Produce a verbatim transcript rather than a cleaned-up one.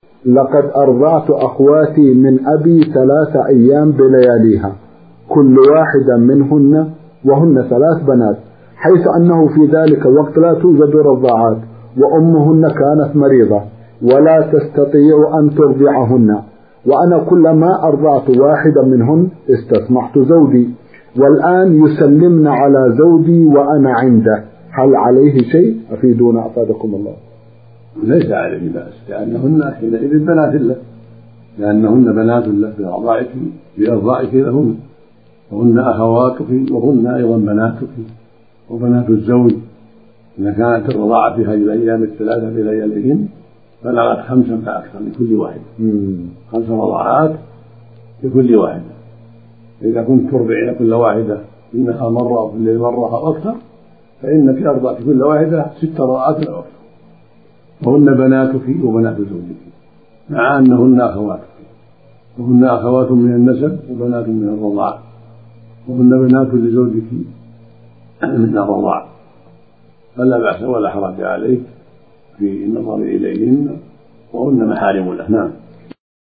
لقد أرضعت أخواتي من أبي ثلاث أيام بلياليها كل واحدة منهن وهن ثلاث بنات، حيث أنه في ذلك الوقت لا توجد رضاعات وأمهن كانت مريضة ولا تستطيع أن ترضعهن، وأنا كلما أرضعت واحدة منهن استسمحت زوجي، والآن يسلمن على زوجي وأنا عنده، هل عليه شيء؟ أفيدونا أفادكم الله. ليس عليه بأس، لأنهن حينئذ بنات له، لأنهن بنات له برضاعك بإرضاعك لهن، وهن أخواتك وهن أيضا بناتك وبنات الزوج. إذا كانت الرضاعة في هذه الأيام الثلاثة بلياليهن بلغت خمسا فأكثر لكل واحد، خمس رضاعات لكل واحدة. إذا كنت ترضعين كل واحدة في النهار مرة أو في الليل مرة أو أكثر فإنك أرضعت كل واحدة ست رضاعات أو أكثر، وهن بناتك وبنات زوجك، مع أنهن أخواتك، وهن أخوات من النسب وبنات من الرضاعة، وهن بنات لزوجك من الرضاعة، فلا بأس ولا حرج عليك في النظر إليهن وهن محارم له. نعم.